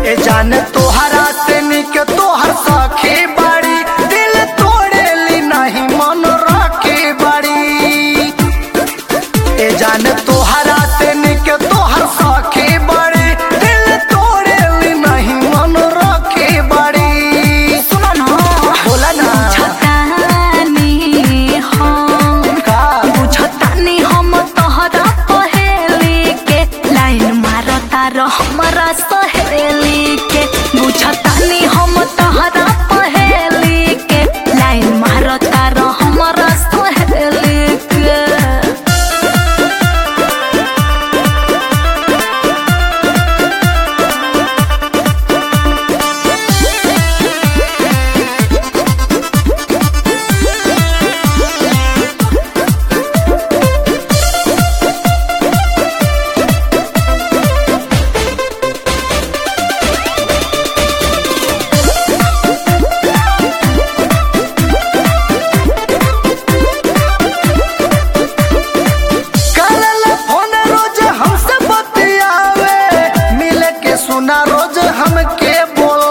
ए जान तोहरा से निक तोहर सखी बाड़ी, दिल तोड़ेली नहीं मन रखी बाड़ी। ए जान तोहरा से निक तोहर सखी बाड़ी, दिल तोड़ेली नहीं मन रखी बाड़ी। सुनो ना, बोला ना बुझतानी हम तोहरा पहेली के लाइन मारता रह हमरा सहेली के। बुझतानी हम तोहरा पहेली के लाइन मारता रह हमरा सहेली के। सुना रोज हमके बोल